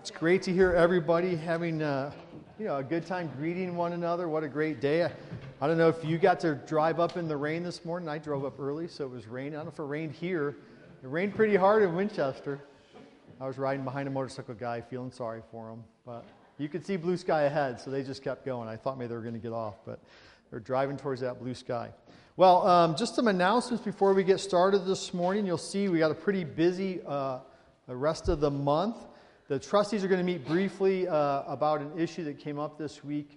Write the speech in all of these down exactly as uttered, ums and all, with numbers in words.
It's great to hear everybody having uh, you know, a good time greeting one another. What a great day. I, I don't know if you got to drive up in the rain this morning. I drove up early, so it was raining. I don't know if it rained here. It rained pretty hard in Winchester. I was riding behind a motorcycle guy, feeling sorry for him. But you could see blue sky ahead, so they just kept going. I thought maybe they were going to get off, but they're driving towards that blue sky. Well, um, just some announcements before we get started this morning. You'll see we got a pretty busy uh, the rest of the month. The trustees are going to meet briefly uh, about an issue that came up this week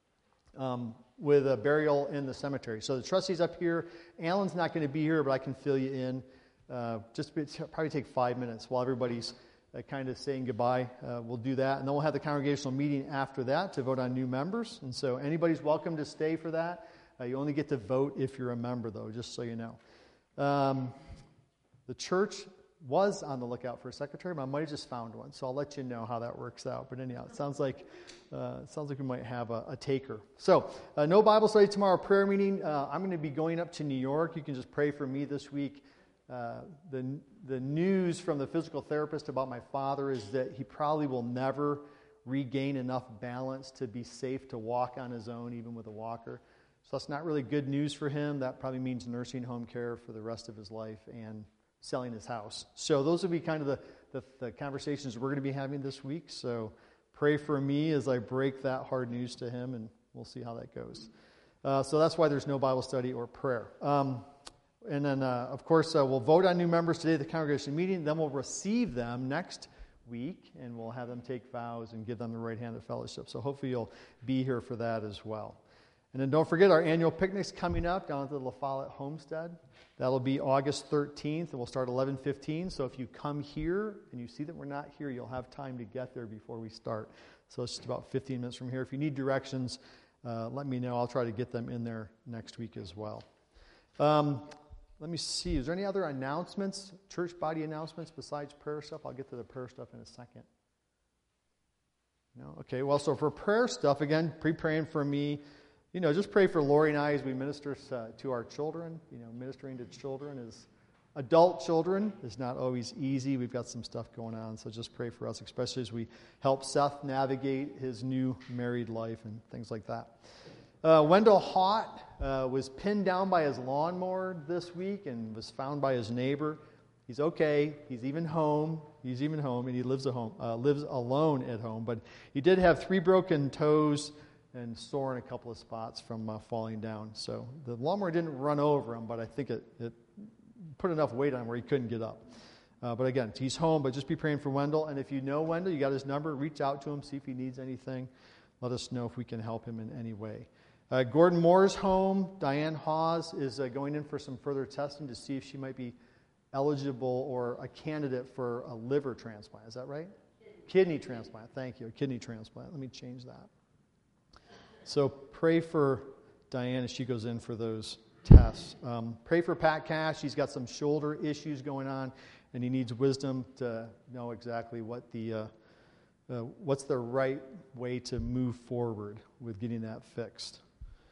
um, with a burial in the cemetery. So the trustees up here, Alan's not going to be here, but I can fill you in. Uh, just probably take five minutes while everybody's uh, kind of saying goodbye. Uh, we'll do that, and then we'll have the congregational meeting after that to vote on new members. And so anybody's welcome to stay for that. Uh, you only get to vote if you're a member, though, just so you know. Um, the church was on the lookout for a secretary, but I might have just found one, so I'll let you know how that works out. But anyhow, it sounds like uh, it sounds like we might have a, a taker. So, uh, no Bible study tomorrow, prayer meeting. Uh, I'm going to be going up to New York. You can just pray for me this week. Uh, the the news from the physical therapist about my father is that he probably will never regain enough balance to be safe to walk on his own, even with a walker. So that's not really good news for him. That probably means nursing home care for the rest of his life and selling his house. So those will be kind of the, the, the conversations we're going to be having this week. So pray for me as I break that hard news to him, and we'll see how that goes. Uh, so that's why there's no Bible study or prayer. Um, and then, uh, of course, uh, we'll vote on new members today at the congregation meeting. Then we'll receive them next week, and we'll have them take vows and give them the right hand of fellowship. So hopefully you'll be here for that as well. And then don't forget our annual picnic's coming up down at the La Follette Homestead. That'll be August thirteenth, and we'll start eleven fifteen. So if you come here and you see that we're not here, you'll have time to get there before we start. So it's just about fifteen minutes from here. If you need directions, uh, let me know. I'll try to get them in there next week as well. Um, let me see. Is there any other announcements, church body announcements besides prayer stuff? I'll get to the prayer stuff in a second. No? Okay, well, so for prayer stuff, again, pre-praying for me. You know, just pray for Lori and I as we minister uh, to our children. You know, ministering to children is, adult children is not always easy. We've got some stuff going on, so just pray for us, especially as we help Seth navigate his new married life and things like that. Uh, Wendell Haught uh, was pinned down by his lawnmower this week and was found by his neighbor. He's okay. He's even home. He's even home, and he lives at home, uh, lives alone at home. But he did have three broken toes and sore in a couple of spots from uh, falling down. So the lawnmower didn't run over him, but I think it, it put enough weight on him where he couldn't get up. Uh, but again, he's home, but just be praying for Wendell. And if you know Wendell, you got his number, reach out to him, see if he needs anything. Let us know if we can help him in any way. Uh, Gordon Moore's home, Diane Hawes, is uh, going in for some further testing to see if she might be eligible or a candidate for a liver transplant. Is that right? Kidney, Kidney transplant. Thank you. A kidney transplant. Let me change that. So pray for Diane as she goes in for those tests. Um, pray for Pat Cash. He's got some shoulder issues going on, and he needs wisdom to know exactly what the uh, uh, what's the right way to move forward with getting that fixed.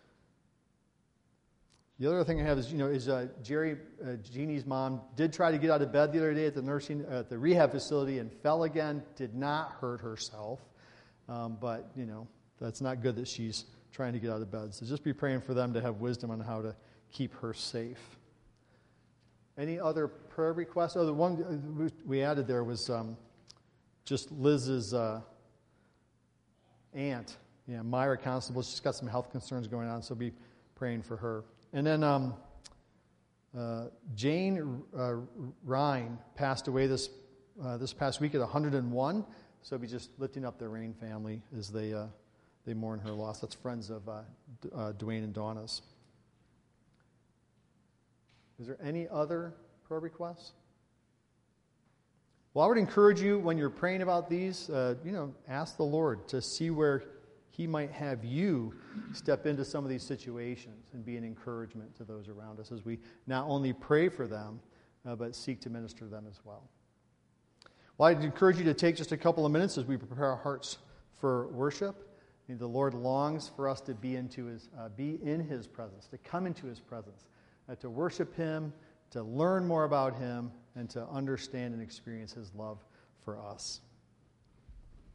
The other thing I have is, you know, is uh, Jerry, uh, Jeannie's mom, did try to get out of bed the other day at the nursing uh, at the rehab facility and fell again. Did not hurt herself, um, but you know. That's not good that she's trying to get out of bed. So just be praying for them to have wisdom on how to keep her safe. Any other prayer requests? Oh, the one we added there was um, just Liz's uh, aunt, yeah, Myra Constable. She's got some health concerns going on, so be praying for her. And then um, uh, Jane uh, Ryan passed away this uh, this past week at one hundred and one. So be just lifting up the Rain family as they uh, they mourn her loss. That's friends of uh, D- uh, Dwayne and Donna's. Is there any other prayer requests? Well, I would encourage you when you're praying about these, uh, you know, ask the Lord to see where He might have you step into some of these situations and be an encouragement to those around us as we not only pray for them, uh, but seek to minister to them as well. Well, I'd encourage you to take just a couple of minutes as we prepare our hearts for worship. The Lord longs for us to be into His, uh, be in His presence, to come into His presence, uh, to worship Him, to learn more about Him, and to understand and experience His love for us.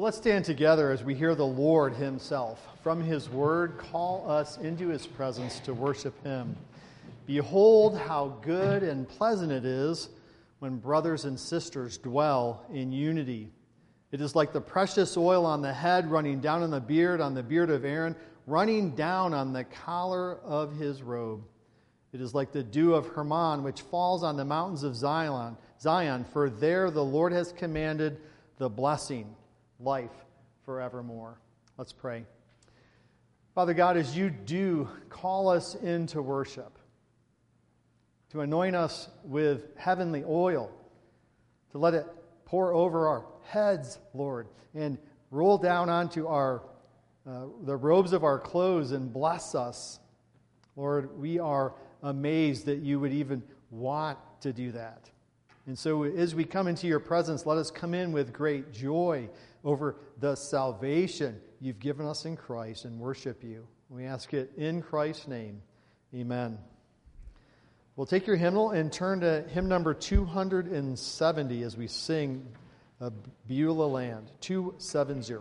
Well, let's stand together as we hear the Lord himself, from his word, call us into his presence to worship him. Behold how good and pleasant it is when brothers and sisters dwell in unity. It is like the precious oil on the head, running down on the beard, on the beard of Aaron, running down on the collar of his robe. It is like the dew of Hermon, which falls on the mountains of Zion, Zion, for there the Lord has commanded the blessing, life forevermore. Let's pray. Father God, as you do call us into worship, to anoint us with heavenly oil, to let it pour over our heads, Lord, and roll down onto our uh, the robes of our clothes and bless us. Lord, we are amazed that you would even want to do that. And so as we come into your presence, let us come in with great joy over the salvation you've given us in Christ and worship you. We ask it in Christ's name. Amen. We'll take your hymnal and turn to hymn number two hundred seventy as we sing Beulah Land, two seventy.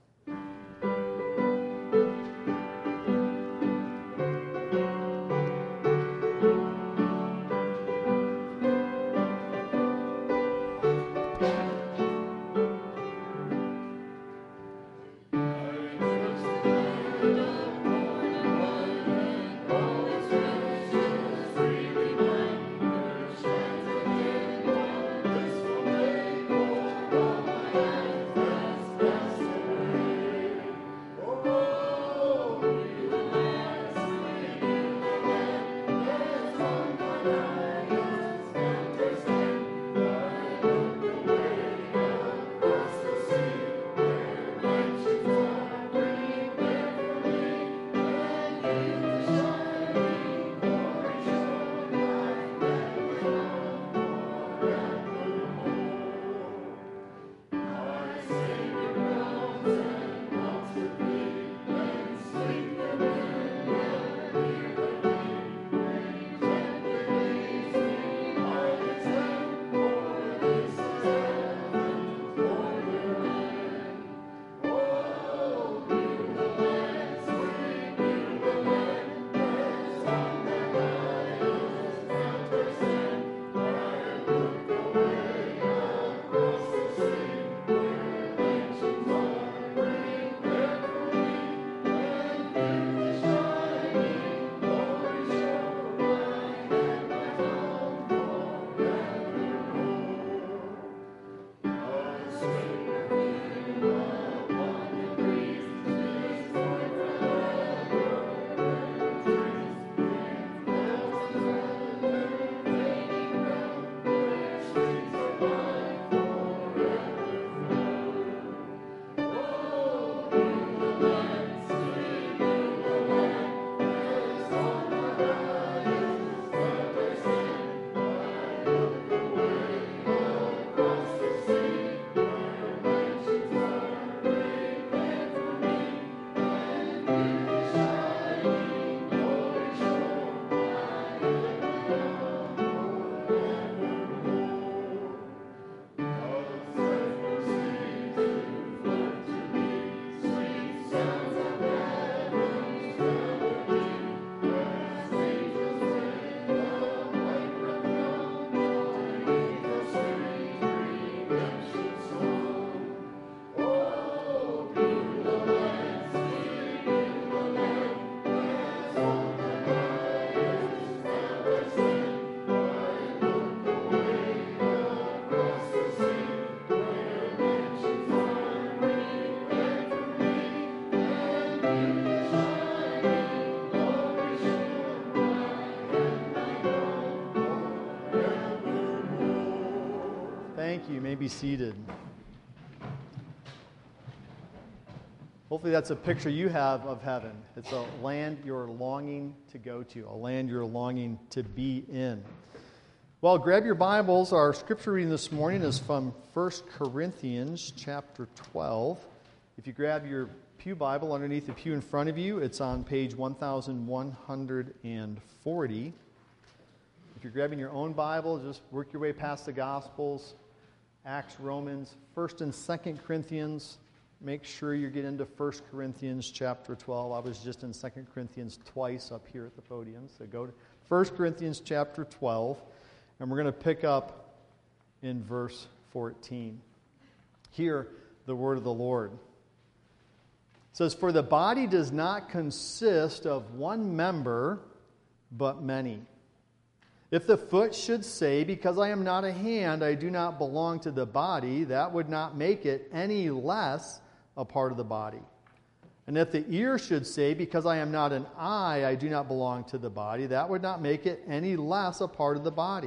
Thank you. You may be seated. Hopefully that's a picture you have of heaven. It's a land you're longing to go to, a land you're longing to be in. Well, grab your Bibles. Our scripture reading this morning is from First Corinthians chapter twelve. If you grab your pew Bible underneath the pew in front of you, it's on page one thousand one hundred forty. If you're grabbing your own Bible, just work your way past the Gospels, Acts, Romans, First and Second Corinthians, make sure you get into First Corinthians chapter twelve. I was just in Second Corinthians twice up here at the podium. So go to First Corinthians chapter twelve, and we're going to pick up in verse fourteen. Hear the word of the Lord. It says, "For the body does not consist of one member, but many. If the foot should say, 'Because I am not a hand, I do not belong to the body,' that would not make it any less a part of the body. And if the ear should say, 'Because I am not an eye, I do not belong to the body,' that would not make it any less a part of the body.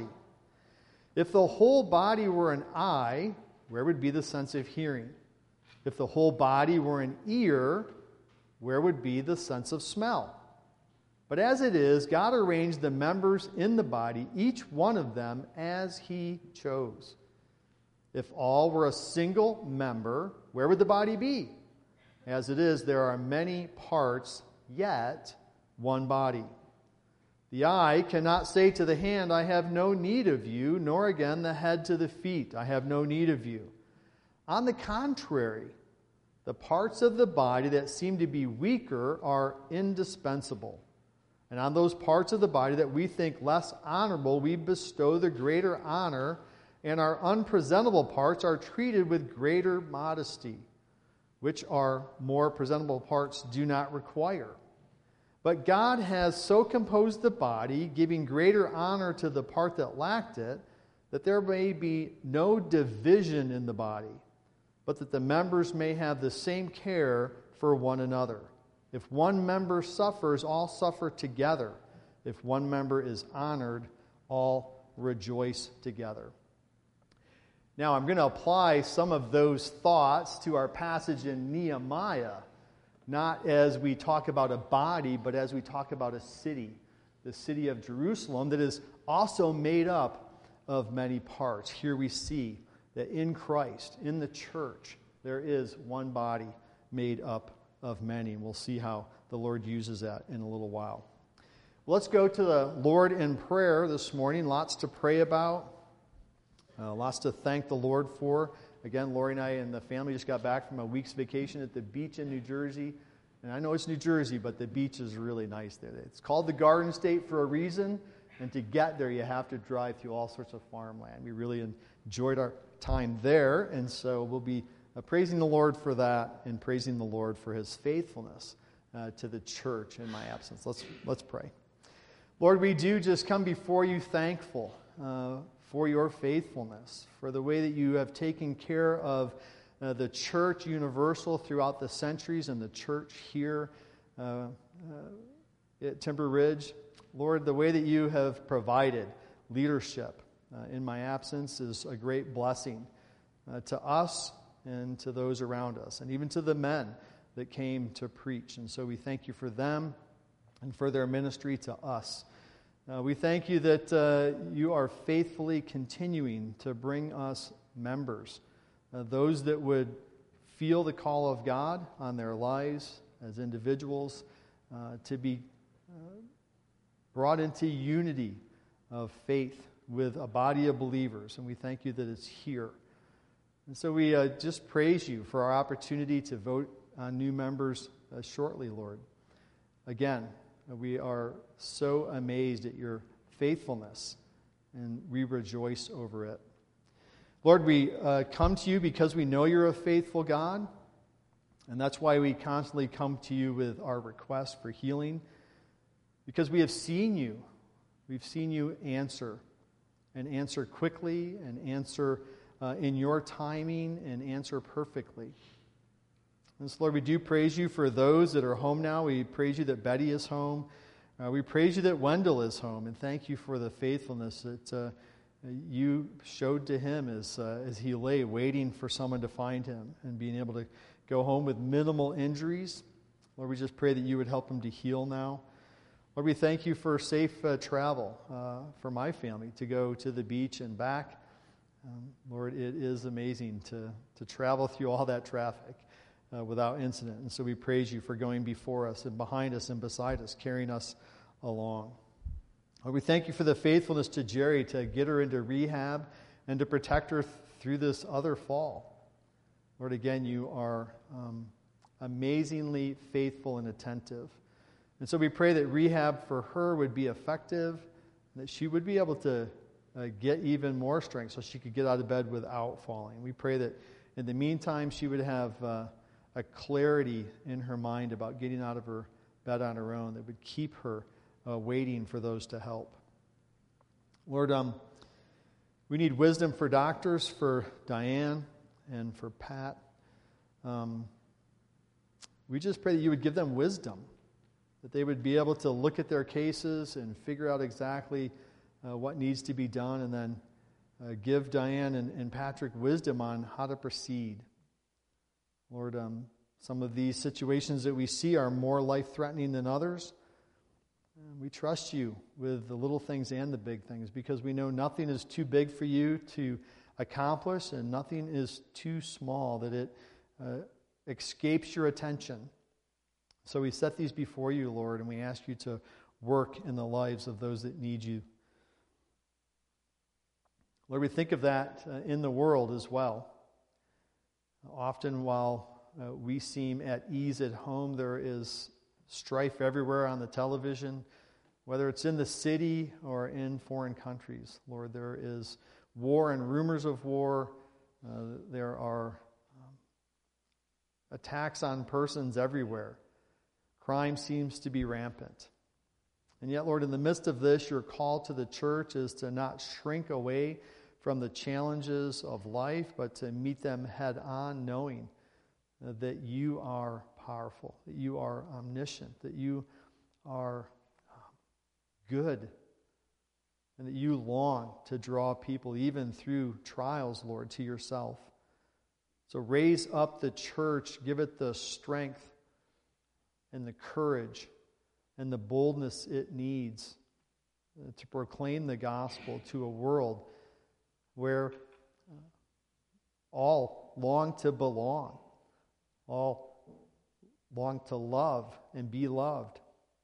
If the whole body were an eye, where would be the sense of hearing? If the whole body were an ear, where would be the sense of smell? But as it is, God arranged the members in the body, each one of them as He chose. If all were a single member, where would the body be? As it is, there are many parts, yet one body. The eye cannot say to the hand, 'I have no need of you,' nor again the head to the feet, 'I have no need of you.' On the contrary, the parts of the body that seem to be weaker are indispensable. And on those parts of the body that we think less honorable, we bestow the greater honor, and our unpresentable parts are treated with greater modesty, which our more presentable parts do not require. But God has so composed the body, giving greater honor to the part that lacked it, that there may be no division in the body, but that the members may have the same care for one another. If one member suffers, all suffer together. If one member is honored, all rejoice together." Now, I'm going to apply some of those thoughts to our passage in Nehemiah, not as we talk about a body, but as we talk about a city, the city of Jerusalem, that is also made up of many parts. Here we see that in Christ, in the church, there is one body made up of many. And we'll see how the Lord uses that in a little while. Let's go to the Lord in prayer this morning. Lots to pray about. Uh, lots to thank the Lord for. Again, Lori and I and the family just got back from a week's vacation at the beach in New Jersey. And I know it's New Jersey, but the beach is really nice there. It's called the Garden State for a reason. And to get there, you have to drive through all sorts of farmland. We really enjoyed our time there. And so we'll be Uh, praising the Lord for that, and praising the Lord for His faithfulness uh, to the church in my absence. Let's let's pray. Lord, we do just come before you thankful uh, for your faithfulness, for the way that you have taken care of uh, the church universal throughout the centuries and the church here uh, uh, at Timber Ridge. Lord, the way that you have provided leadership uh, in my absence is a great blessing uh, to us and to those around us, and even to the men that came to preach. And so we thank you for them and for their ministry to us. Uh, we thank you that uh, you are faithfully continuing to bring us members, uh, those that would feel the call of God on their lives as individuals, uh, to be uh, brought into unity of faith with a body of believers. And we thank you that it's here. And so we uh, just praise you for our opportunity to vote on new members uh, shortly, Lord. Again, we are so amazed at your faithfulness, and we rejoice over it. Lord, we uh, come to you because we know you're a faithful God, and that's why we constantly come to you with our request for healing, because we have seen you. We've seen you answer, and answer quickly, and answer Uh, in your timing, and answer perfectly. And so, Lord, we do praise you for those that are home now. We praise you that Betty is home. Uh, we praise you that Wendell is home, and thank you for the faithfulness that uh, you showed to him as, uh, as he lay waiting for someone to find him, and being able to go home with minimal injuries. Lord, we just pray that you would help him to heal now. Lord, we thank you for safe uh, travel uh, for my family to go to the beach and back. Um, Lord, it is amazing to, to travel through all that traffic uh, without incident. And so we praise you for going before us and behind us and beside us, carrying us along. Lord, we thank you for the faithfulness to Jerry to get her into rehab and to protect her th- through this other fall. Lord, again, you are um, amazingly faithful and attentive. And so we pray that rehab for her would be effective, that she would be able to uh, get even more strength so she could get out of bed without falling. We pray that in the meantime she would have uh, a clarity in her mind about getting out of her bed on her own that would keep her uh, waiting for those to help. Lord, um, we need wisdom for doctors, for Diane and for Pat. Um, we just pray that you would give them wisdom, that they would be able to look at their cases and figure out exactly uh, what needs to be done, and then uh, give Diane and, and Patrick wisdom on how to proceed. Lord, um, some of these situations that we see are more life-threatening than others. And we trust you with the little things and the big things, because we know nothing is too big for you to accomplish, and nothing is too small that it uh, escapes your attention. So we set these before you, Lord, and we ask you to work in the lives of those that need you. Lord, we think of that uh, in the world as well. Often while uh, we seem at ease at home, there is strife everywhere on the television, whether it's in the city or in foreign countries. Lord, there is war and rumors of war. Uh, there are um, attacks on persons everywhere. Crime seems to be rampant. And yet, Lord, in the midst of this, your call to the church is to not shrink away from the challenges of life, but to meet them head on, knowing uh, that you are powerful, that you are omniscient, that you are um, good, and that you long to draw people, even through trials, Lord, to yourself. So raise up the church, give it the strength and the courage and the boldness it needs uh, to proclaim the gospel to a world where uh, all long to belong, all long to love and be loved.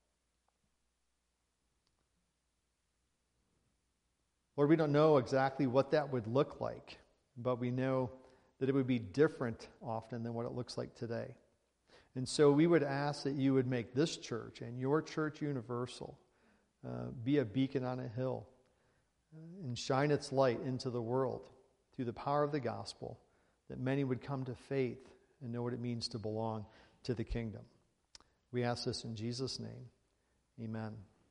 Lord, we don't know exactly what that would look like, but we know that it would be different often than what it looks like today. And so we would ask that you would make this church and your church universal uh, be a beacon on a hill uh, and shine its light into the world through the power of the gospel, that many would come to faith and know what it means to belong to the kingdom. We ask this in Jesus' name. Amen.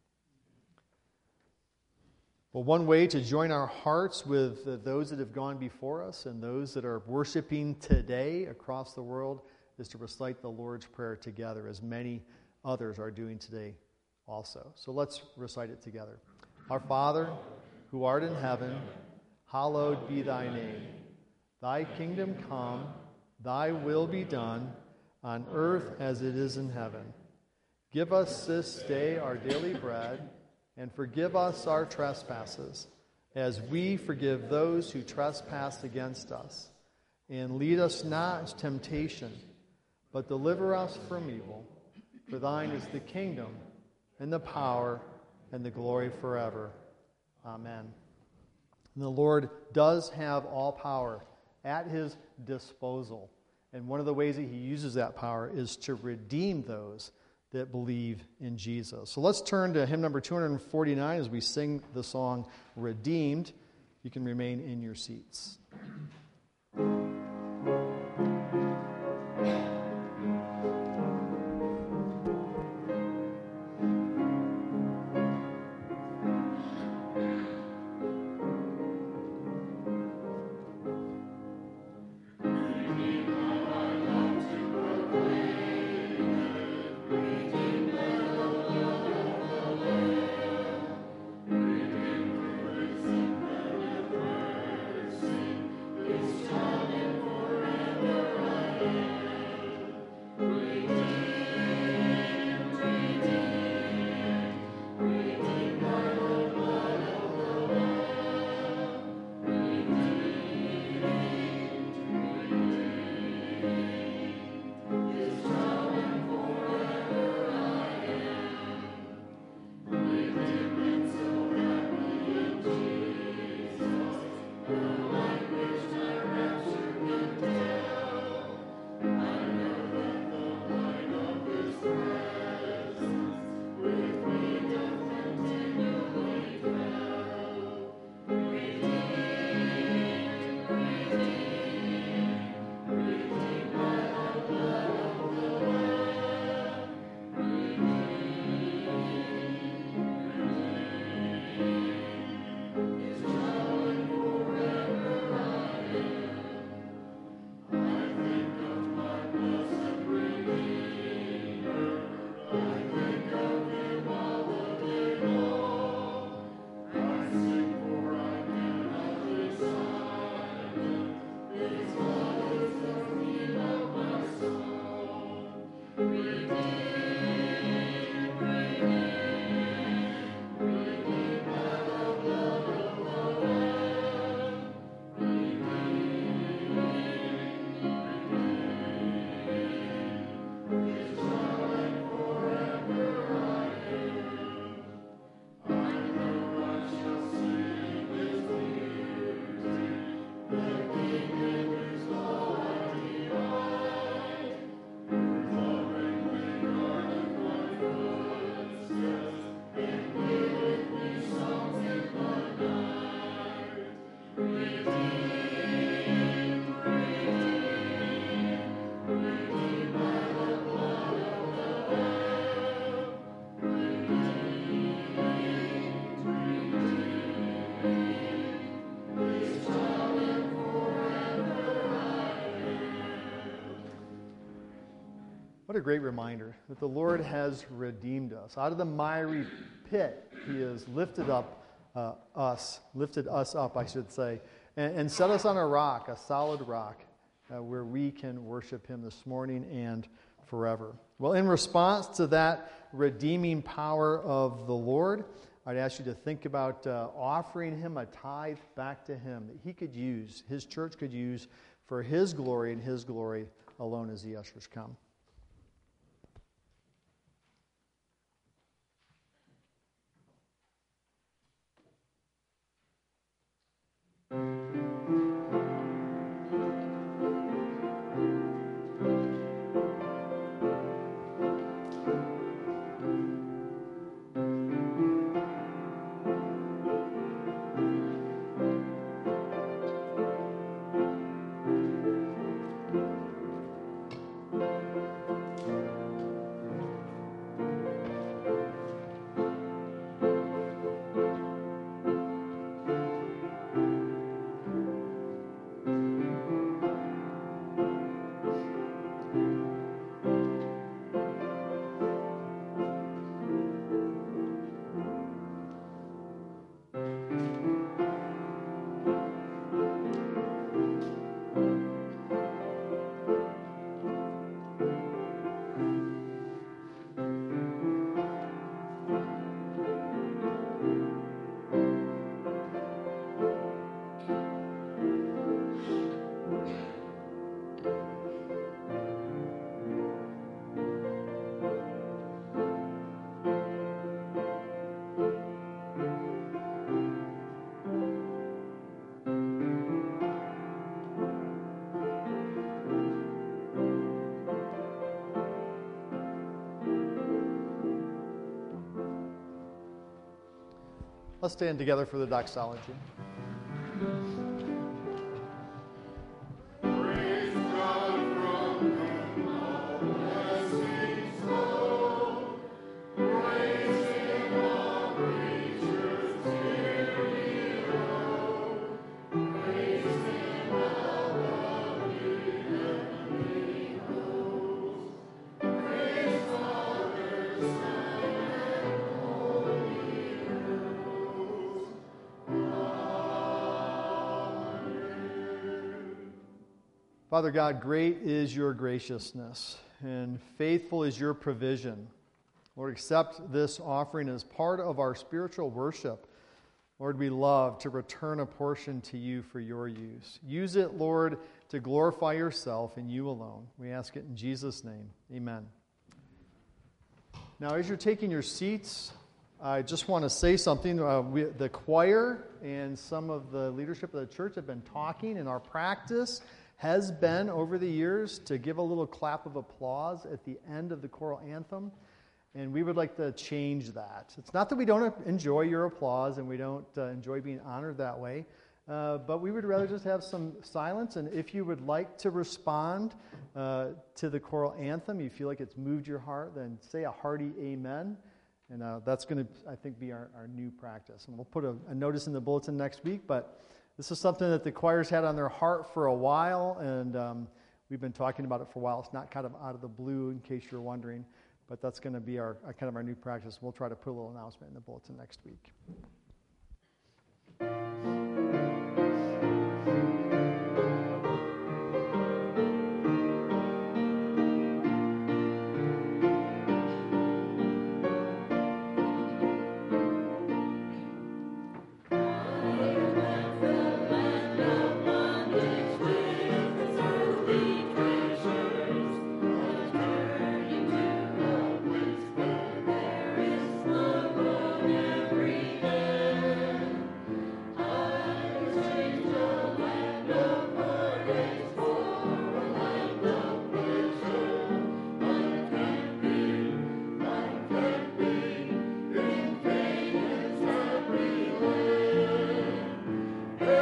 Well, one way to join our hearts with uh, those that have gone before us and those that are worshiping today across the world is to recite the Lord's Prayer together, as many others are doing today also. So let's recite it together. Our Father, who art in heaven, hallowed be thy name. Thy kingdom come, thy will be done, on earth as it is in heaven. Give us this day our daily bread, and forgive us our trespasses, as we forgive those who trespass against us. And lead us not into temptation, but deliver us from evil. For thine is the kingdom, and the power, and the glory forever. Amen. And the Lord does have all power at his disposal. And one of the ways that he uses that power is to redeem those that believe in Jesus. So let's turn to hymn number two forty-nine as we sing the song Redeemed. You can remain in your seats. Sing What a great reminder that the Lord has redeemed us. Out of the miry pit, He has lifted up uh, us, lifted us up, I should say, and, and set us on a rock, a solid rock, uh, where we can worship Him this morning and forever. Well, in response to that redeeming power of the Lord, I'd ask you to think about uh, offering Him a tithe back to Him that He could use, His church could use for His glory and His glory alone as the ushers come. Let's stand together for the doxology. Father God, great is your graciousness, and faithful is your provision. Lord, accept this offering as part of our spiritual worship. Lord, we love to return a portion to you for your use. Use it, Lord, to glorify yourself and you alone. We ask it in Jesus' name. Amen. Now, as you're taking your seats, I just want to say something. Uh, we, the choir and some of the leadership of the church have been talking, and our practice has been over the years to give a little clap of applause at the end of the choral anthem, and we would like to change that. It's not that we don't enjoy your applause and we don't uh, enjoy being honored that way, uh, but we would rather just have some silence, and if you would like to respond uh, to the choral anthem, you feel like it's moved your heart, then say a hearty amen, and uh, that's going to, I think, be our, our new practice. And we'll put a, a notice in the bulletin next week, but this is something that the choir's had on their heart for a while, and um, we've been talking about it for a while. It's not kind of out of the blue, in case you're wondering, but that's going to be our uh, kind of our new practice. We'll try to put a little announcement in the bulletin next week.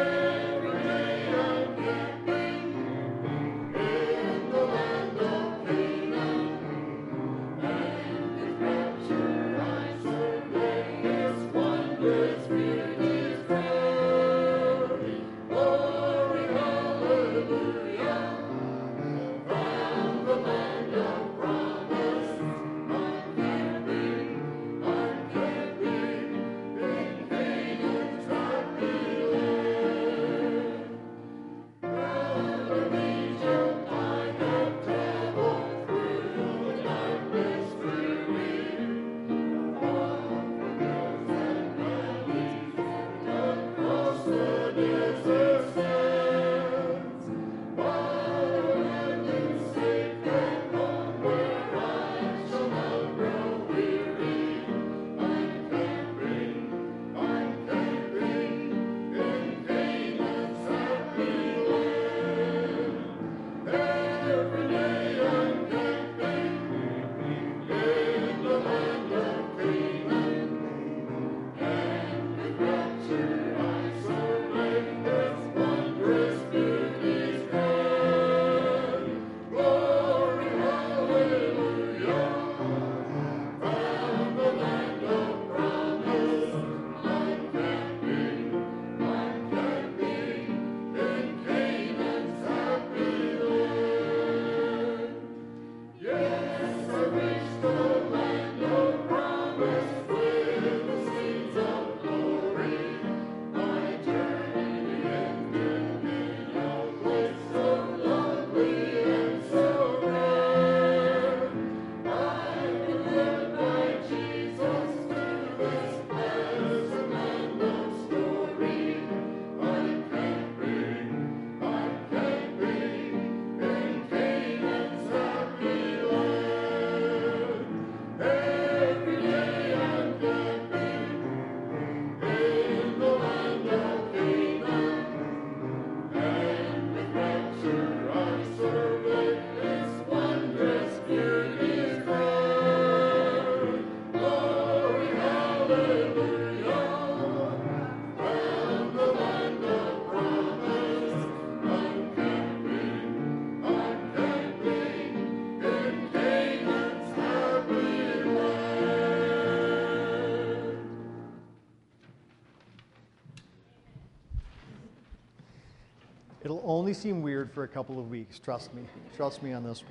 It'll only seem weird for a couple of weeks. Trust me. Trust me on this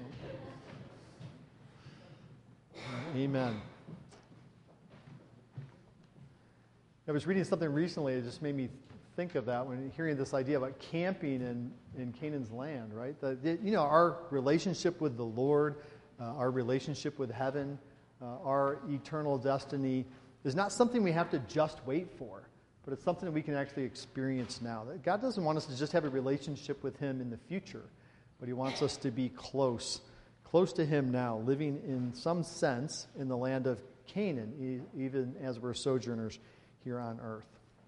one. Amen. I was reading something recently. It just made me think of that when hearing this idea about camping in, in Canaan's land, right? The, the, you know, our relationship with the Lord, uh, our relationship with heaven, uh, our eternal destiny is not something we have to just wait for, but it's something that we can actually experience now. God doesn't want us to just have a relationship with Him in the future, but He wants us to be close, close to Him now, living in some sense in the land of Canaan, e- even as we're sojourners here on earth.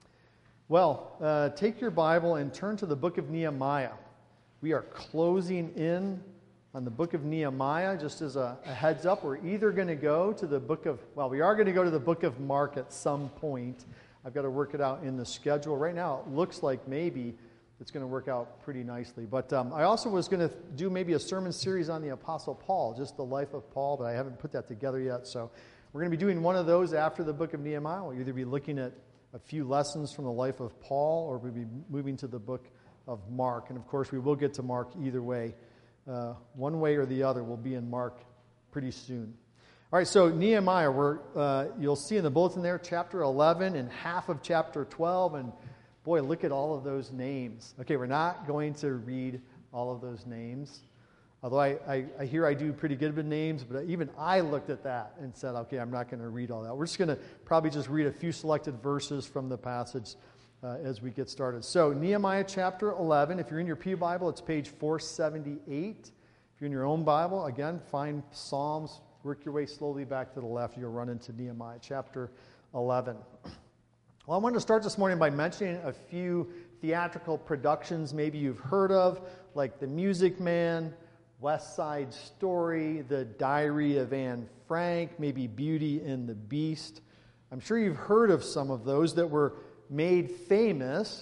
Well, uh, take your Bible and turn to the book of Nehemiah. We are closing in on the book of Nehemiah. Just as a, a heads up, we're either going to go to the book of, well, we are going to go to the book of Mark at some point. I've got to work it out in the schedule. Right now, it looks like maybe it's going to work out pretty nicely. But um, I also was going to do maybe a sermon series on the Apostle Paul, just the life of Paul, but I haven't put that together yet. So we're going to be doing one of those after the book of Nehemiah. We'll either be looking at a few lessons from the life of Paul, or we'll be moving to the book of Mark. And of course, we will get to Mark either way. Uh, one way or the other, we'll be in Mark pretty soon. All right, so Nehemiah, we're, uh, you'll see in the bulletin there, chapter eleven and half of chapter twelve. And boy, look at all of those names. Okay, we're not going to read all of those names. Although I, I, I hear I do pretty good with names, but even I looked at that and said, okay, I'm not going to read all that. We're just going to probably just read a few selected verses from the passage uh, as we get started. So Nehemiah chapter eleven, if you're in your Pew Bible, it's page four seventy-eight. If you're in your own Bible, again, find Psalms, work your way slowly back to the left, you'll run into Nehemiah chapter eleven. Well, I wanted to start this morning by mentioning a few theatrical productions maybe you've heard of, like The Music Man, West Side Story, The Diary of Anne Frank, maybe Beauty and the Beast. I'm sure you've heard of some of those that were made famous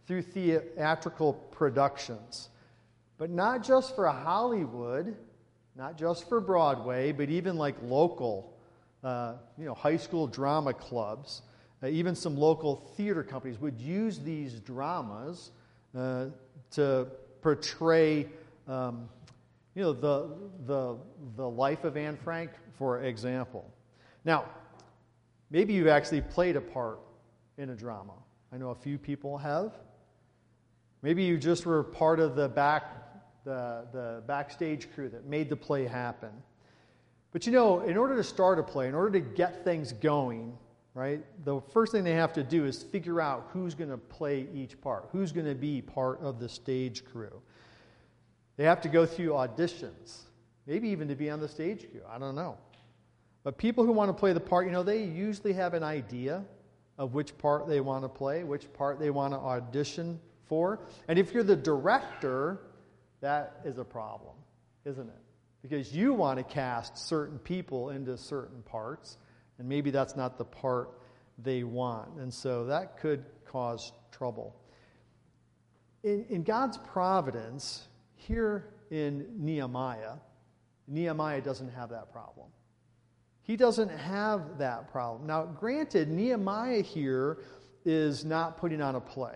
through theatrical productions. But not just for Hollywood, not just for Broadway, but even like local, uh, you know, high school drama clubs, uh, even some local theater companies would use these dramas uh, to portray, um, you know, the the the life of Anne Frank, for example. Now, maybe you've actually played a part in a drama. I know a few people have. Maybe you just were part of the back, the, the backstage crew that made the play happen. But you know, in order to start a play, in order to get things going, right, the first thing they have to do is figure out who's going to play each part, who's going to be part of the stage crew. They have to go through auditions, maybe even to be on the stage crew. I don't know. But people who want to play the part, you know, they usually have an idea of which part they want to play, which part they want to audition for. And if you're the director, that is a problem, isn't it? Because you want to cast certain people into certain parts, and maybe that's not the part they want. And so that could cause trouble. In, in God's providence, here in Nehemiah, Nehemiah doesn't have that problem. He doesn't have that problem. Now, granted, Nehemiah here is not putting on a play.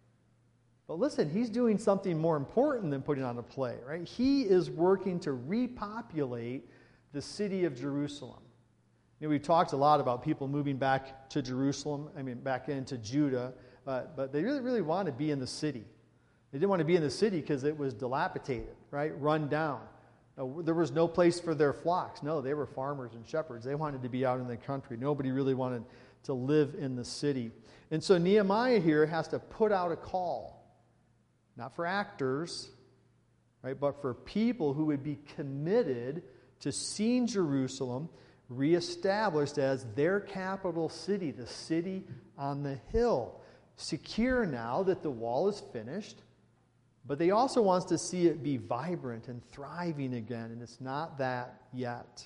But listen, he's doing something more important than putting on a play, right? He is working to repopulate the city of Jerusalem. You know, we've talked a lot about people moving back to Jerusalem, I mean, back into Judah, uh, but they really, really want to be in the city. They didn't want to be in the city because it was dilapidated, right? Run down. Uh, there was no place for their flocks. No, they were farmers and shepherds. They wanted to be out in the country. Nobody really wanted to live in the city. And so Nehemiah here has to put out a call. Not for actors, right, but for people who would be committed to seeing Jerusalem reestablished as their capital city, the city on the hill. Secure now that the wall is finished, but they also wants to see it be vibrant and thriving again, and it's not that yet.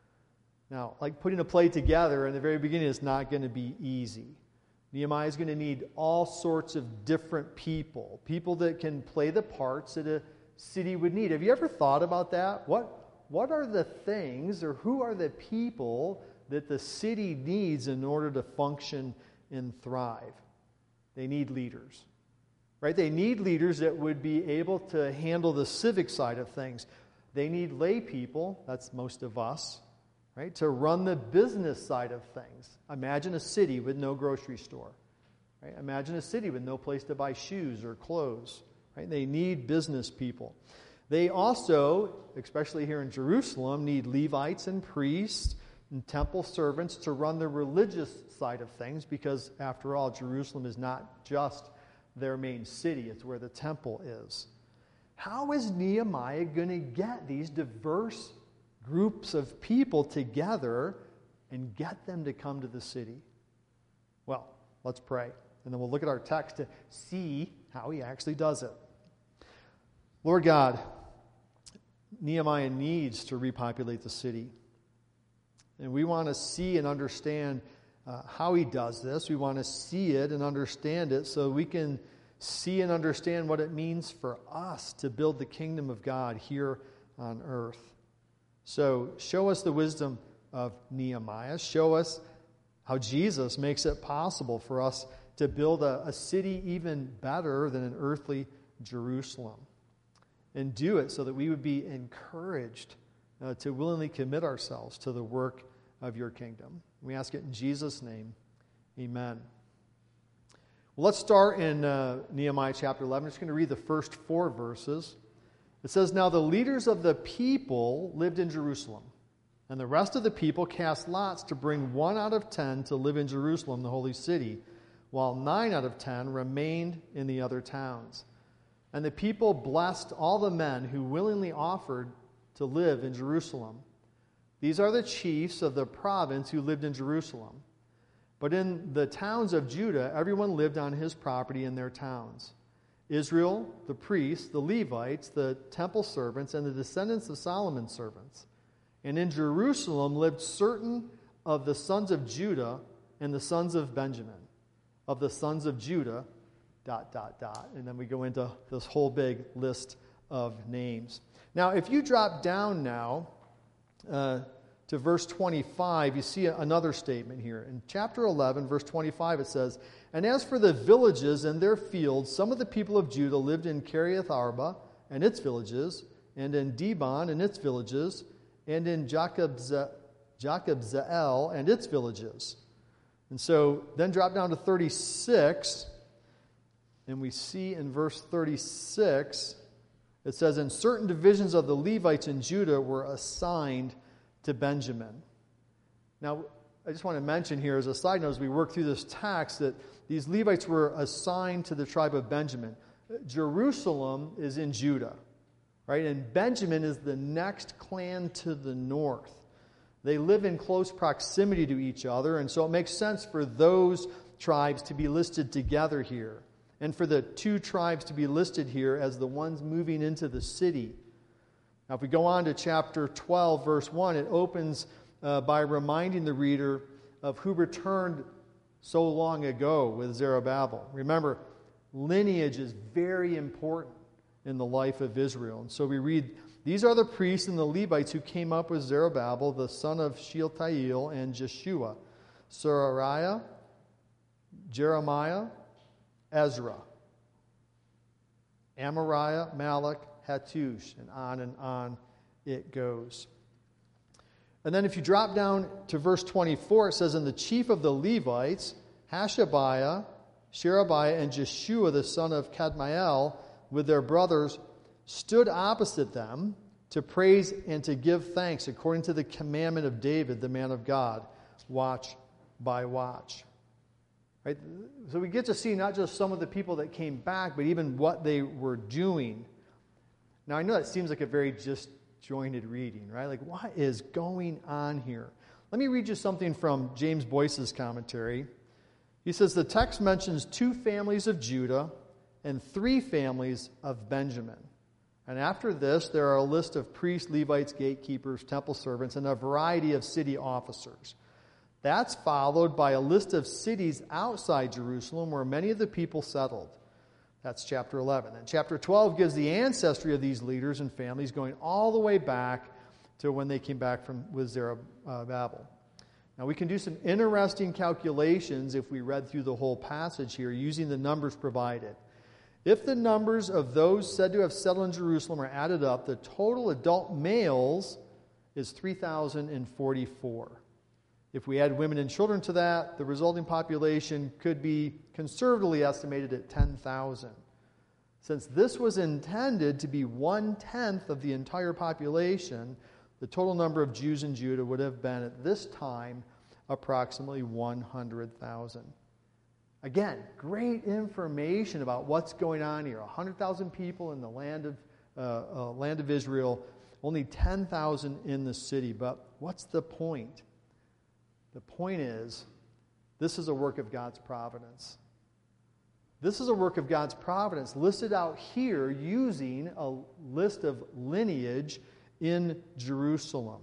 Now, like putting a play together in the very beginning is not going to be easy. Nehemiah is going to need all sorts of different people, people that can play the parts that a city would need. Have you ever thought about that? What, what are the things, or who are the people that the city needs in order to function and thrive? They need leaders, right? They need leaders that would be able to handle the civic side of things. They need lay people, that's most of us, right, to run the business side of things. Imagine a city with no grocery store. Right? Imagine a city with no place to buy shoes or clothes. Right? They need business people. They also, especially here in Jerusalem, need Levites and priests and temple servants to run the religious side of things, because, after all, Jerusalem is not just their main city. It's where the temple is. How is Nehemiah going to get these diverse groups of people together and get them to come to the city? Well, let's pray, and then we'll look at our text to see how he actually does it. Lord God, Nehemiah needs to repopulate the city, and we want to see and understand uh, how he does this. We want to see it and understand it so we can see and understand what it means for us to build the kingdom of God here on earth. So show us the wisdom of Nehemiah. Show us how Jesus makes it possible for us to build a, a city even better than an earthly Jerusalem. And do it so that we would be encouraged uh, to willingly commit ourselves to the work of your kingdom. We ask it in Jesus' name. Amen. Well, let's start in uh, Nehemiah chapter eleven. I'm just going to read the first four verses. It says, "Now the leaders of the people lived in Jerusalem, and the rest of the people cast lots to bring one out of ten to live in Jerusalem, the holy city, while nine out of ten remained in the other towns. And the people blessed all the men who willingly offered to live in Jerusalem. These are the chiefs of the province who lived in Jerusalem. But in the towns of Judah, everyone lived on his property in their towns. Israel, the priests, the Levites, the temple servants, and the descendants of Solomon's servants. And in Jerusalem lived certain of the sons of Judah and the sons of Benjamin. Of the sons of Judah, dot, dot, dot. And then we go into this whole big list of names. Now, if you drop down now uh, to verse twenty-five, you see another statement here. In chapter eleven, verse twenty-five, it says, "And as for the villages and their fields, some of the people of Judah lived in Kiriath Arba and its villages, and in Dibon and its villages, and in Jacobzeel and its villages." And so then drop down to thirty-six, and we see in verse thirty-six, it says, "And certain divisions of the Levites in Judah were assigned to Benjamin." Now, I just want to mention here as a side note as we work through this text that these Levites were assigned to the tribe of Benjamin. Jerusalem is in Judah, right? And Benjamin is the next clan to the north. They live in close proximity to each other, and so it makes sense for those tribes to be listed together here, and for the two tribes to be listed here as the ones moving into the city. Now, if we go on to chapter twelve, verse one, it opens uh, by reminding the reader of who returned so long ago with Zerubbabel. Remember, lineage is very important in the life of Israel. And so we read, "These are the priests and the Levites who came up with Zerubbabel, the son of Shealtiel, and Jeshua, Seraiah, Jeremiah, Ezra, Amariah, Malach, Hattush," and on and on it goes. And then if you drop down to verse twenty-four, it says, "And the chief of the Levites, Hashabiah, Sherebiah, and Jeshua, the son of Kadmiel, with their brothers, stood opposite them to praise and to give thanks according to the commandment of David, the man of God, watch by watch." Right? So we get to see not just some of the people that came back, but even what they were doing. Now, I know that seems like a very disjointed reading, right? Like, what is going on here? Let me read you something from James Boyce's commentary. He says, "The text mentions two families of Judah and three families of Benjamin. And after this, there are a list of priests, Levites, gatekeepers, temple servants, and a variety of city officers. That's followed by a list of cities outside Jerusalem where many of the people settled." That's chapter eleven. And chapter twelve gives the ancestry of these leaders and families going all the way back to when they came back from with Zerubbabel. Now, we can do some interesting calculations if we read through the whole passage here using the numbers provided. If the numbers of those said to have settled in Jerusalem are added up, the total adult males is three thousand forty-four. If we add women and children to that, the resulting population could be conservatively estimated at ten thousand. Since this was intended to be one-tenth of the entire population, the total number of Jews in Judah would have been at this time approximately one hundred thousand. Again, great information about what's going on here. one hundred thousand people in the land of, uh, uh, land of Israel, only ten thousand in the city. But what's the point? The point is, this is a work of God's providence. This is a work of God's providence listed out here using a list of lineage in Jerusalem.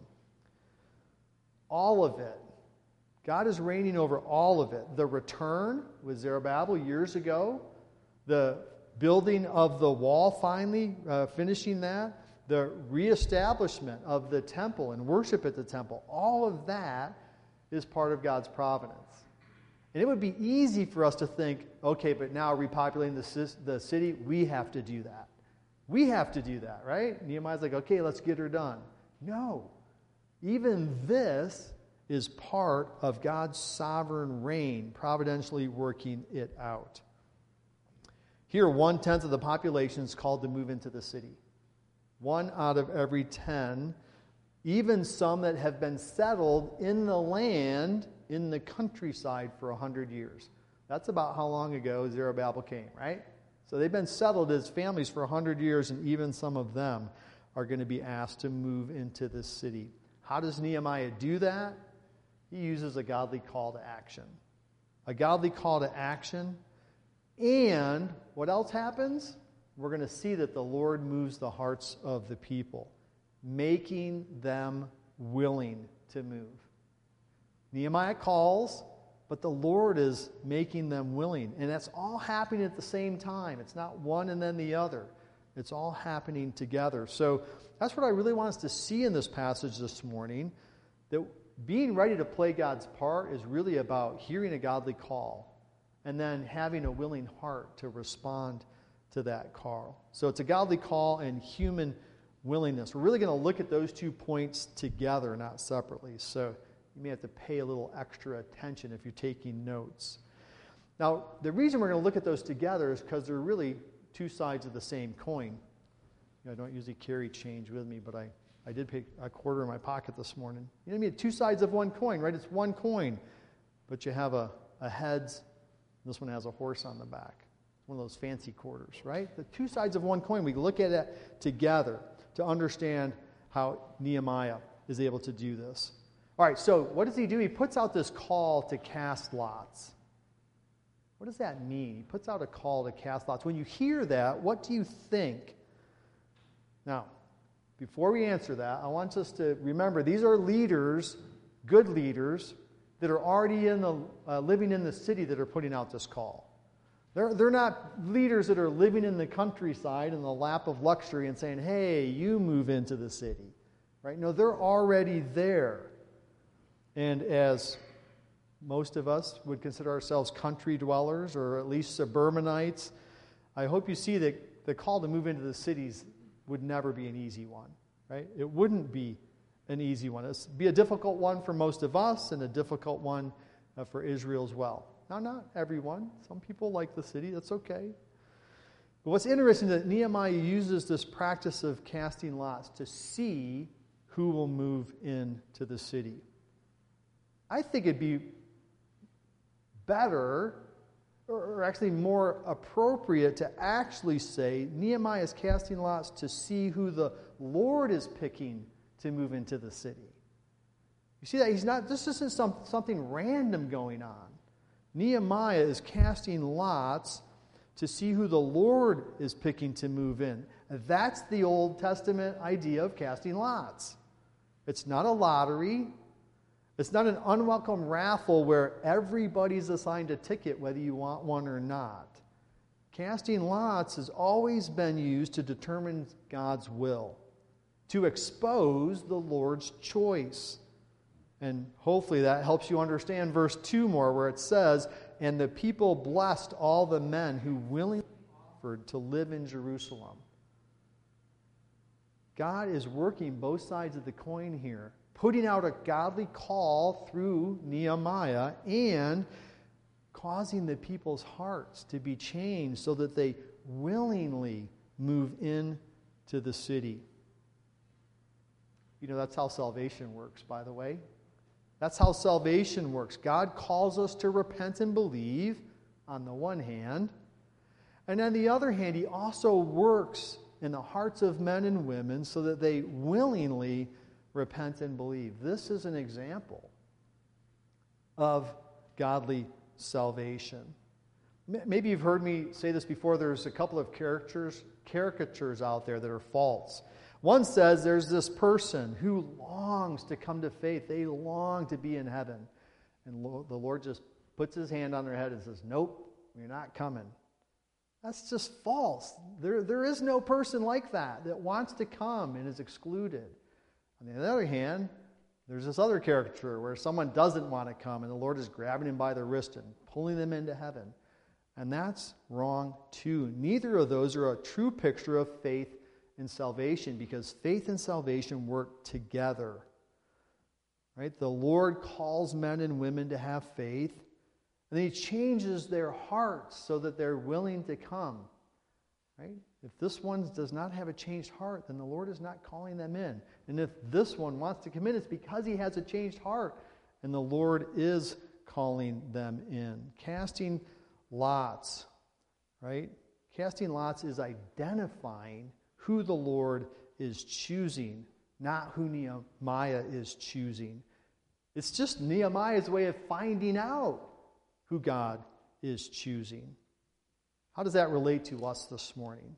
All of it. God is reigning over all of it. The return with Zerubbabel years ago, the building of the wall finally, uh, finishing that, the reestablishment of the temple and worship at the temple, all of that is part of God's providence. And it would be easy for us to think, okay, but now repopulating the, the city, we have to do that. We have to do that, right? Nehemiah's like, okay, let's get her done. No. Even this is part of God's sovereign reign, providentially working it out. Here, one-tenth of the population is called to move into the city. One out of every ten, even some that have been settled in the land, in the countryside for a hundred years. That's about how long ago Zerubbabel came, right? So they've been settled as families for a hundred years, and even some of them are going to be asked to move into the city. How does Nehemiah do that? He uses a godly call to action. A godly call to action. And what else happens? We're going to see that the Lord moves the hearts of the people, making them willing to move. Nehemiah calls, but the Lord is making them willing. And that's all happening at the same time. It's not one and then the other. It's all happening together. So that's what I really want us to see in this passage this morning, that being ready to play God's part is really about hearing a godly call and then having a willing heart to respond to that call. So it's a godly call and human willingness. We're really going to look at those two points together, not separately. So you may have to pay a little extra attention if you're taking notes. Now, the reason we're going to look at those together is because they're really two sides of the same coin. You know, I don't usually carry change with me, but I, I did pay a quarter in my pocket this morning. You know what I mean? Two sides of one coin, right? It's one coin, but you have a, a heads. This one has a horse on the back. One of those fancy quarters, right? The two sides of one coin. We look at it together to understand how Nehemiah is able to do this. All right, so what does he do? He puts out this call to cast lots. What does that mean? He puts out a call to cast lots. When you hear that, what do you think? Now, before we answer that, I want us to remember these are leaders, good leaders, that are already in the uh, living in the city that are putting out this call. They're, they're not leaders that are living in the countryside in the lap of luxury and saying, hey, you move into the city. Right? No, they're already there. And as most of us would consider ourselves country dwellers or at least suburbanites, I hope you see that the call to move into the cities would never be an easy one. Right? It wouldn't be an easy one. It'd be a difficult one for most of us and a difficult one uh, for Israel as well. Now, not everyone. Some people like the city. That's okay. But what's interesting is that Nehemiah uses this practice of casting lots to see who will move into the city. I think it'd be better, or actually more appropriate, to actually say Nehemiah is casting lots to see who the Lord is picking to move into the city. You see that? He's not, this isn't some, something random going on. Nehemiah is casting lots to see who the Lord is picking to move in. That's the Old Testament idea of casting lots. It's not a lottery. It's not an unwelcome raffle where everybody's assigned a ticket whether you want one or not. Casting lots has always been used to determine God's will, to expose the Lord's choice. And hopefully that helps you understand verse two more, where it says, and the people blessed all the men who willingly offered to live in Jerusalem. God is working both sides of the coin here, putting out a godly call through Nehemiah and causing the people's hearts to be changed so that they willingly move in to the city. You know, that's how salvation works, by the way. That's how salvation works. God calls us to repent and believe on the one hand. And on the other hand, He also works in the hearts of men and women so that they willingly repent and believe. This is an example of godly salvation. Maybe you've heard me say this before. There's a couple of caricatures, caricatures out there that are false. One says there's this person who longs to come to faith. They long to be in heaven. And the Lord just puts His hand on their head and says, nope, you're not coming. That's just false. There, there is no person like that that wants to come and is excluded. On the other hand, there's this other caricature where someone doesn't want to come and the Lord is grabbing him by the wrist and pulling them into heaven. And that's wrong too. Neither of those are a true picture of faith and salvation, because faith and salvation work together. Right? The Lord calls men and women to have faith, and then He changes their hearts so that they're willing to come. Right? If this one does not have a changed heart, then the Lord is not calling them in. And if this one wants to come in, it's because he has a changed heart, and the Lord is calling them in. Casting lots, right? Casting lots is identifying who the Lord is choosing, not who Nehemiah is choosing. It's just Nehemiah's way of finding out who God is choosing. How does that relate to us this morning?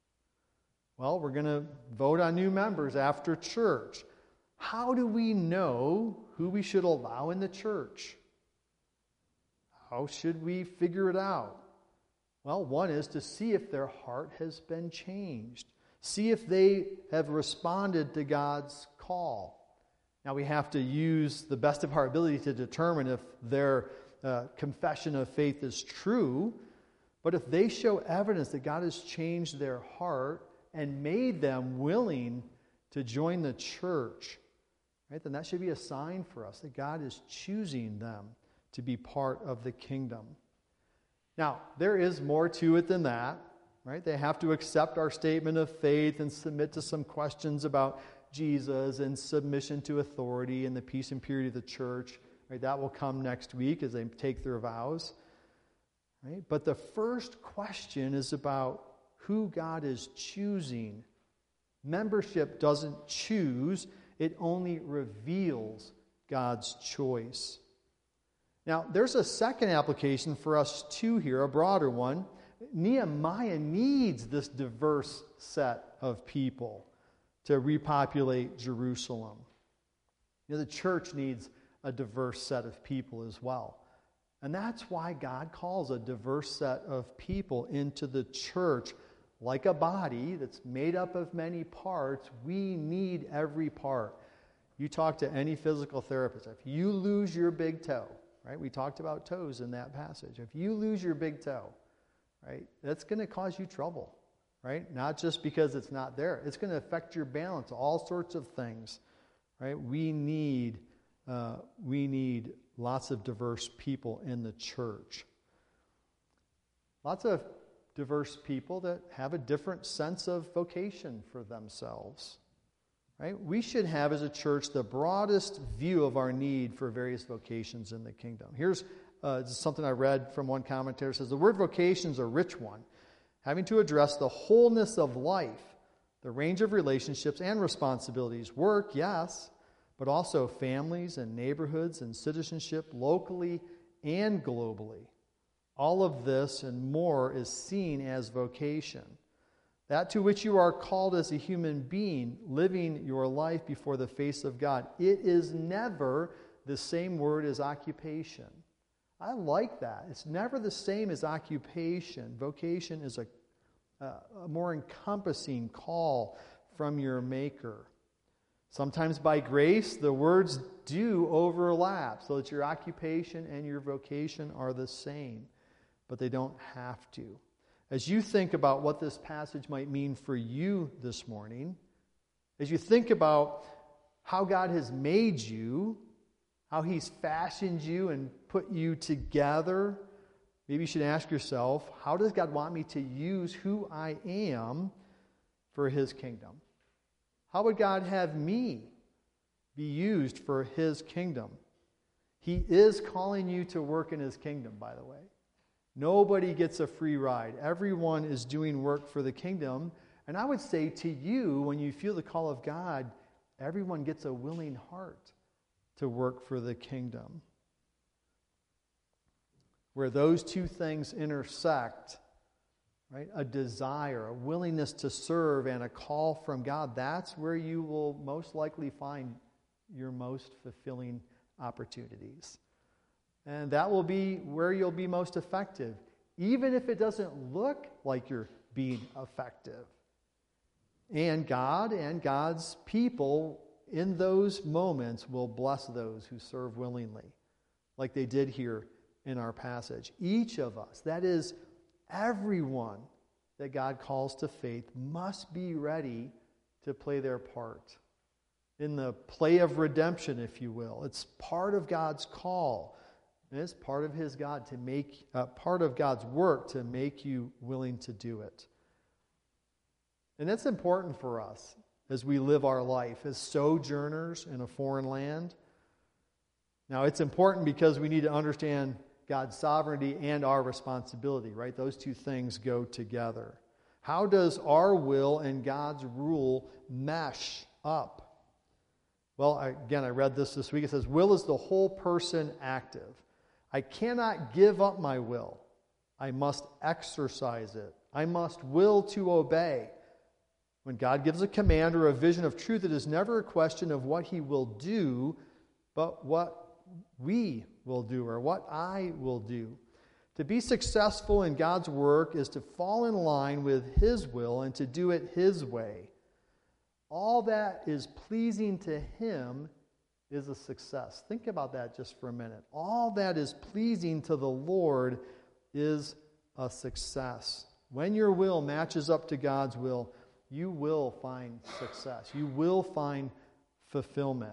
Well, we're going to vote on new members after church. How do we know who we should allow in the church? how should we figure it out? Well, one is to see if their heart has been changed. See if they have responded to God's call. Now, we have to use the best of our ability to determine if their uh, confession of faith is true. But if they show evidence that God has changed their heart and made them willing to join the church, right, then that should be a sign for us that God is choosing them to be part of the kingdom. Now, there is more to it than that, right? They have to accept our statement of faith and submit to some questions about Jesus and submission to authority and the peace and purity of the church. Right? That will come next week as they take their vows. Right? But the first question is about who God is choosing. Membership doesn't choose, it only reveals God's choice. Now, there's a second application for us too here, a broader one. Nehemiah needs this diverse set of people to repopulate Jerusalem. You know, the church needs a diverse set of people as well. And that's why God calls a diverse set of people into the church. Like a body that's made up of many parts, we need every part. You talk to any physical therapist, if you lose your big toe, right? We talked about toes in that passage. If you lose your big toe, right, that's going to cause you trouble, right? Not just because it's not there. It's going to affect your balance, all sorts of things, right? We need, uh, we need lots of diverse people in the church. Lots of diverse people that have a different sense of vocation for themselves. Right? We should have as a church the broadest view of our need for various vocations in the kingdom. Here's uh, something I read from one commentator. It says, the word vocation is a rich one, having to address the wholeness of life, the range of relationships and responsibilities. Work, yes, but also families and neighborhoods and citizenship locally and globally. All of this and more is seen as vocation. That to which you are called as a human being, living your life before the face of God. It is never the same word as occupation. I like that. It's never the same as occupation. Vocation is a, a more encompassing call from your Maker. Sometimes by grace, the words do overlap so that your occupation and your vocation are the same, but they don't have to. As you think about what this passage might mean for you this morning, as you think about how God has made you, how He's fashioned you and put you together, maybe you should ask yourself, how does God want me to use who I am for His kingdom? How would God have me be used for His kingdom? He is calling you to work in His kingdom, by the way. Nobody gets a free ride. Everyone is doing work for the kingdom. And I would say to you, when you feel the call of God, everyone gets a willing heart to work for the kingdom. Where those two things intersect, right? A desire, a willingness to serve, and a call from God, that's where you will most likely find your most fulfilling opportunities. And that will be where you'll be most effective, even if it doesn't look like you're being effective. And God and God's people in those moments will bless those who serve willingly, like they did here in our passage. Each of us, that is, everyone that God calls to faith, must be ready to play their part in the play of redemption, if you will. It's part of God's call. And it's part of His God to make uh, part of God's work to make you willing to do it. And that's important for us as we live our life as sojourners in a foreign land. Now, it's important because we need to understand God's sovereignty and our responsibility, right? Those two things go together. How does our will and God's rule mesh up? Well, I, again, I read this this week. It says, will is the whole person active. I cannot give up my will. I must exercise it. I must will to obey. When God gives a command or a vision of truth, it is never a question of what He will do, but what we will do or what I will do. To be successful in God's work is to fall in line with His will and to do it His way. All that is pleasing to Him is a success. Think about that just for a minute. All that is pleasing to the Lord is a success. When your will matches up to God's will, you will find success. You will find fulfillment.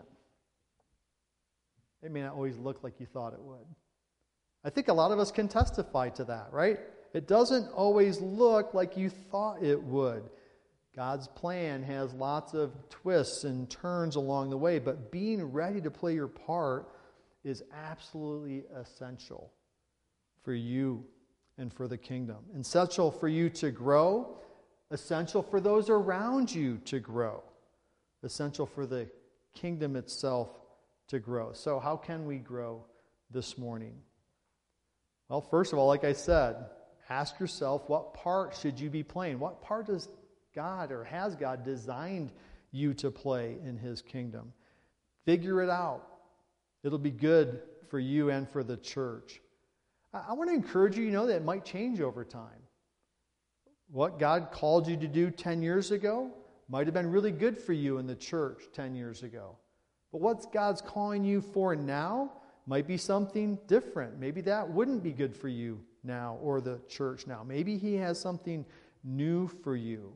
It may not always look like you thought it would. I think a lot of us can testify to that, right? It doesn't always look like you thought it would. God's plan has lots of twists and turns along the way, but being ready to play your part is absolutely essential for you and for the kingdom. Essential for you to grow, essential for those around you to grow, essential for the kingdom itself to grow. So how can we grow this morning? Well, first of all, like I said, ask yourself, what part should you be playing? What part does God or has God designed you to play in His kingdom? Figure it out. It'll be good for you and for the church. I, I want to encourage you, you know, that it might change over time. What God called you to do ten years ago might have been really good for you in the church ten years ago. But what God's calling you for now might be something different. Maybe that wouldn't be good for you now or the church now. Maybe He has something new for you.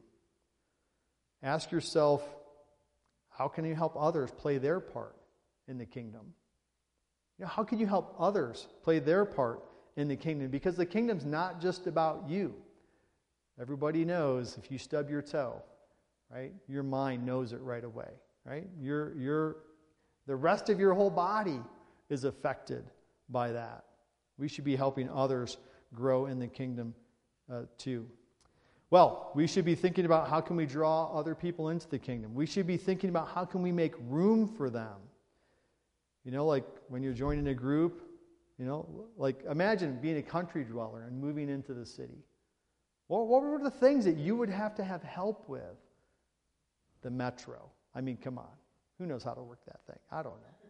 Ask yourself, how can you help others play their part in the kingdom? You know, how can you help others play their part in the kingdom? Because the kingdom's not just about you. Everybody knows if you stub your toe, right? Your mind knows it right away, right? Your, your, the rest of your whole body is affected by that. We should be helping others grow in the kingdom uh, too. Well, we should be thinking about how can we draw other people into the kingdom. We should be thinking about how can we make room for them. You know, like when you're joining a group, you know, like imagine being a country dweller and moving into the city. Well, what were the things that you would have to have help with? The metro. I mean, come on. Who knows how to work that thing? I don't know.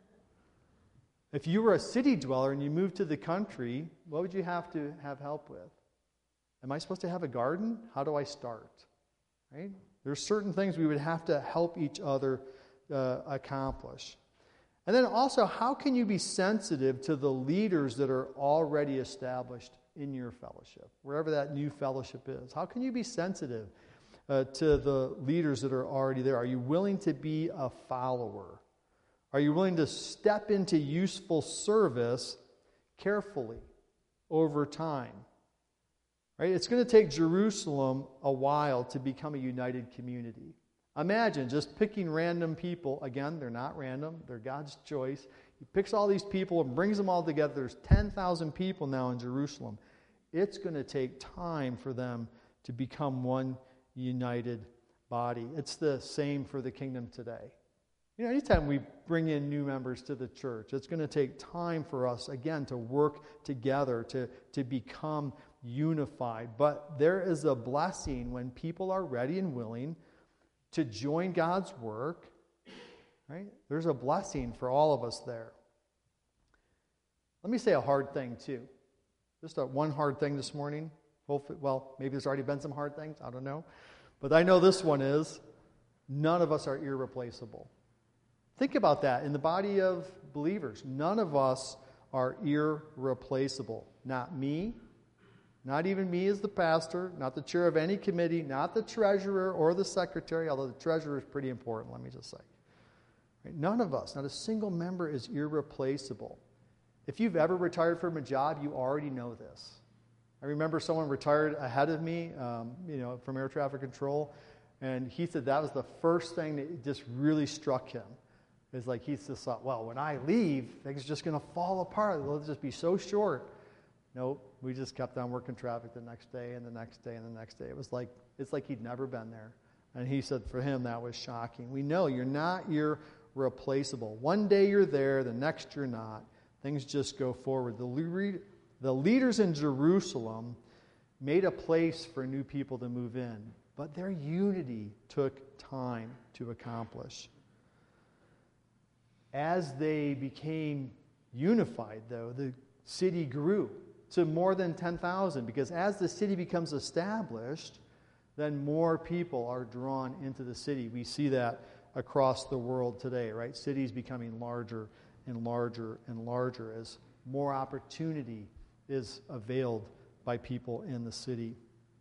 If you were a city dweller and you moved to the country, what would you have to have help with? Am I supposed to have a garden? How do I start? Right? There's certain things we would have to help each other uh, accomplish. And then also, how can you be sensitive to the leaders that are already established in your fellowship, wherever that new fellowship is? How can you be sensitive uh, to the leaders that are already there? Are you willing to be a follower? Are you willing to step into useful service carefully over time? Right? It's going to take Jerusalem a while to become a united community. Imagine just picking random people. Again, they're not random. They're God's choice. He picks all these people and brings them all together. There's ten thousand people now in Jerusalem. It's going to take time for them to become one united body. It's the same for the kingdom today. You know, anytime we bring in new members to the church, it's going to take time for us, again, to work together, to, to become unified. But there is a blessing when people are ready and willing to join God's work, right? There's a blessing for all of us there. Let me say a hard thing, too. Just a one hard thing this morning. Hopefully, well, maybe there's already been some hard things. I don't know. But I know this one is, none of us are irreplaceable. Think about that. In the body of believers, none of us are irreplaceable. Not me, not even me as the pastor, not the chair of any committee, not the treasurer or the secretary, although the treasurer is pretty important, let me just say. Right? None of us, not a single member is irreplaceable. If you've ever retired from a job, you already know this. I remember someone retired ahead of me, um, you know, from air traffic control, and he said that was the first thing that just really struck him. It's like he just thought, well, when I leave, things are just going to fall apart. They'll just be so short. Nope, we just kept on working traffic the next day and the next day and the next day. It was like, it's like he'd never been there. And he said for him that was shocking. We know you're not irreplaceable. One day you're there, the next you're not. Things just go forward. The, the leaders in Jerusalem made a place for new people to move in, but their unity took time to accomplish. As they became unified, though, the city grew to more than ten thousand, because as the city becomes established, then more people are drawn into the city. We see that across the world today, right? Cities becoming larger and larger and larger as more opportunity is availed by people in the city.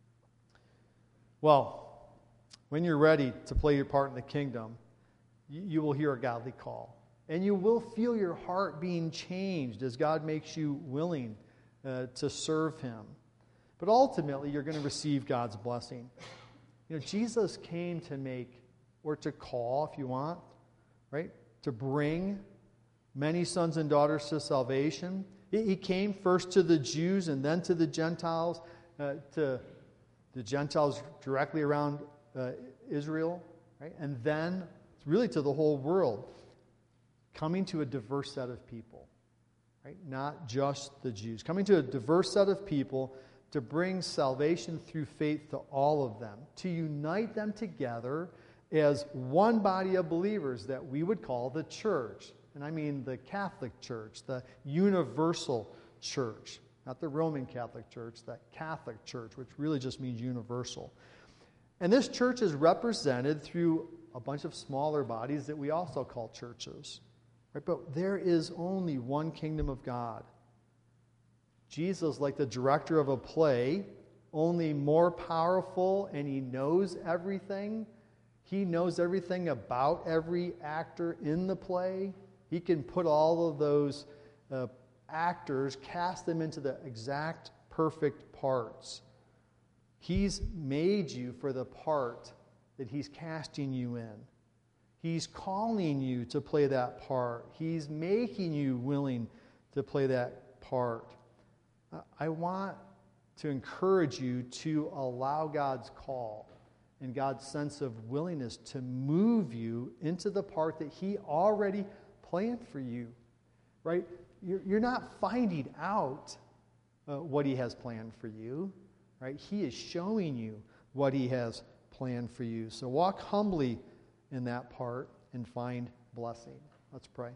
Well, when you're ready to play your part in the kingdom, you, you will hear a godly call. And you will feel your heart being changed as God makes you willing uh, to serve Him. But ultimately, you're going to receive God's blessing. You know, Jesus came to make, or to call, if you want, right? To bring many sons and daughters to salvation. He, he came first to the Jews and then to the Gentiles, uh, to the Gentiles directly around uh, Israel, right? And then really to the whole world. Coming to a diverse set of people, right? Not just the Jews. Coming to a diverse set of people to bring salvation through faith to all of them, to unite them together as one body of believers that we would call the church. And I mean the Catholic Church, the universal church, not the Roman Catholic Church, the Catholic Church, which really just means universal. And this church is represented through a bunch of smaller bodies that we also call churches. Right? But there is only one kingdom of God. Jesus, like the director of a play, only more powerful, and he knows everything. He knows everything about every actor in the play. He can put all of those uh, actors, cast them into the exact perfect parts. He's made you for the part that he's casting you in. He's calling you to play that part. He's making you willing to play that part. I want to encourage you to allow God's call and God's sense of willingness to move you into the part that He already planned for you, right? You're, you're not finding out uh, what He has planned for you, right? He is showing you what He has planned for you. So walk humbly in that part and find blessing. Let's pray.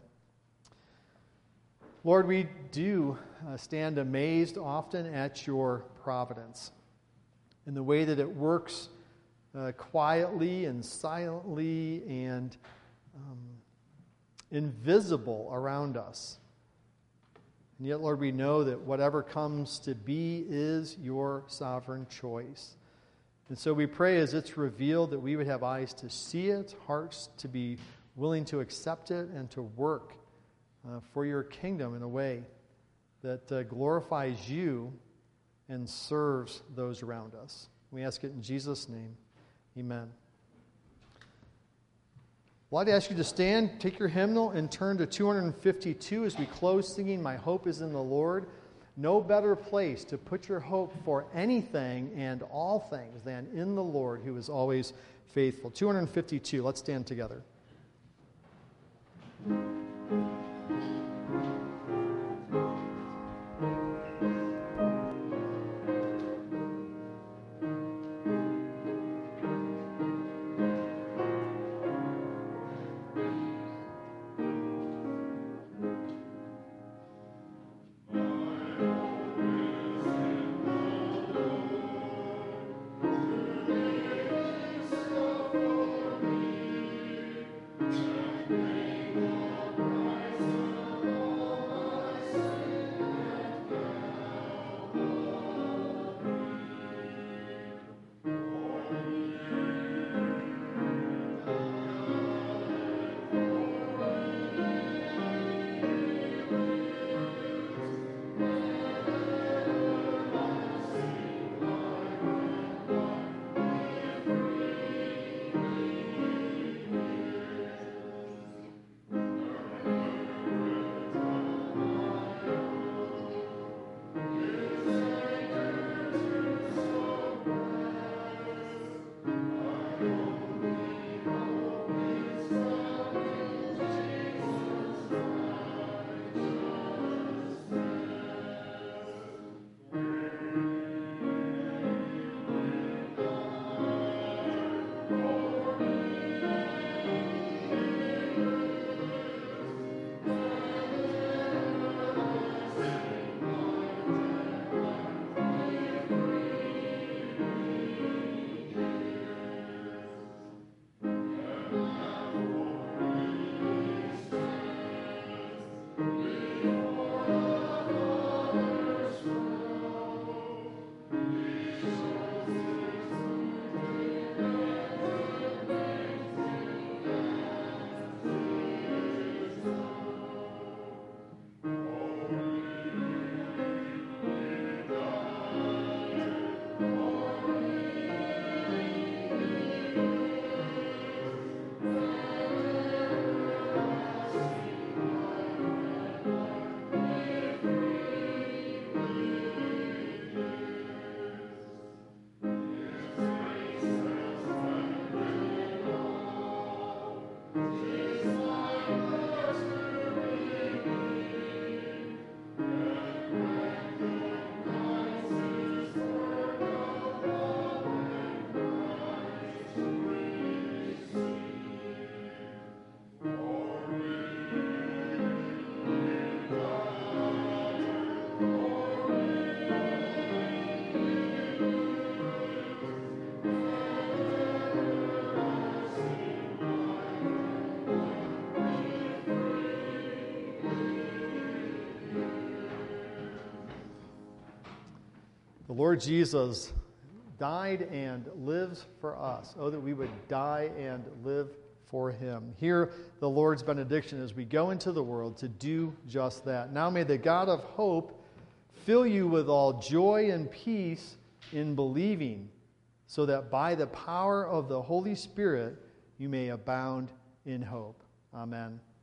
Lord, we do uh, stand amazed often at your providence in the way that it works uh, quietly and silently and um, invisible around us. And yet, Lord, we know that whatever comes to be is your sovereign choice. And so we pray as it's revealed that we would have eyes to see it, hearts to be willing to accept it, and to work uh, for your kingdom in a way that uh, glorifies you and serves those around us. We ask it in Jesus' name. Amen. Well, I'd ask you to stand, take your hymnal, and turn to two fifty-two as we close singing, My Hope is in the Lord. No better place to put your hope for anything and all things than in the Lord, who is always faithful. two fifty-two, let's stand together. The Lord Jesus died and lives for us. Oh, that we would die and live for him. Hear the Lord's benediction as we go into the world to do just that. Now may the God of hope fill you with all joy and peace in believing, so that by the power of the Holy Spirit you may abound in hope. Amen.